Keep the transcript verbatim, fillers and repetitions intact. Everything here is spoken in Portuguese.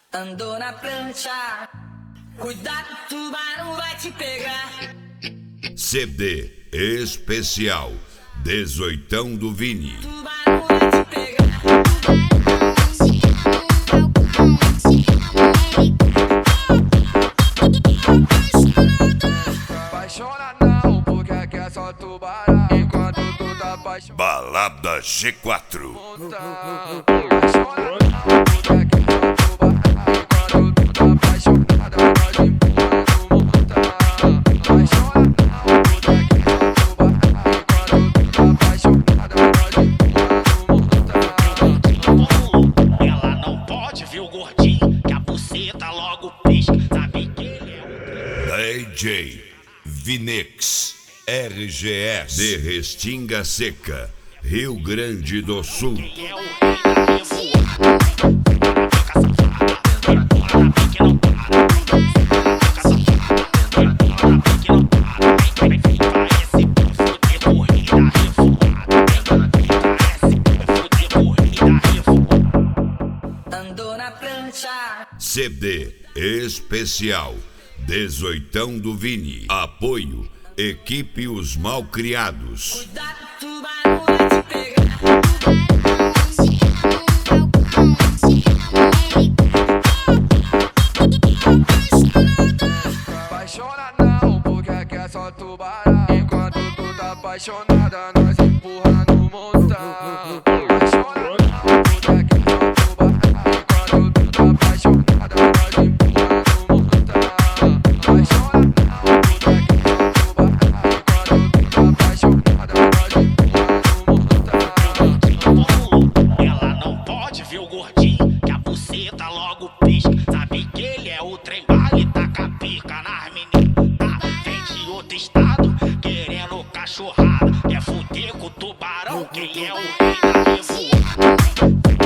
Andou na prancha, cuidado, o tubarão vai te pegar. C D especial dezoitão do Vini. Tubarão vai te pegar. Apaixona não, porque aqui é só tubarão. Enquanto tu tá apaixonado, Balada G quatro. apaixona não, porque aqui é só tubarão. Enquanto tu tá apaixonada, nós empurra no montão. Apaixona não, porque aqui é só tubarão. Enquanto tu tá apaixonada, nós empurra no montão. Ela não pode ver o gordinho, que a buceta logo pisca. Sabe que ele é o D J Vinix R G S de Restinga Seca, Rio Grande do Sul. que é o rei da revoada. Fica safada, ela pique não para. Fica safada, ela pique não para. Vem, vem, vai esse fuder corrida revoada. Vai esse fuder corrida revoada. Andou na prancha, C D especial dezoitão do Vini. Apoio Equipe Os Malcriados. cuidado, o tubarão vai te pegar. Apaixona não, porque aqui é só tubarão. Enquanto tu tá apaixonada, nós empurra no montão. Apaixona não, porque aqui é só tubarão. Enquanto tu tá apaixonada, nós empurra no montão. Apaixona não, porque aqui é só tubarão. Enquanto tu tá apaixonada, nós empurra no montão. Ela não pode ver o gordinho, que a buceta logo pisca. Sabe que ele é o trem bala e taca a pica nas meninas. Vem de outro estado, querendo cachorrada. Quer fuder com o tubarão, quem é o rei da revoada.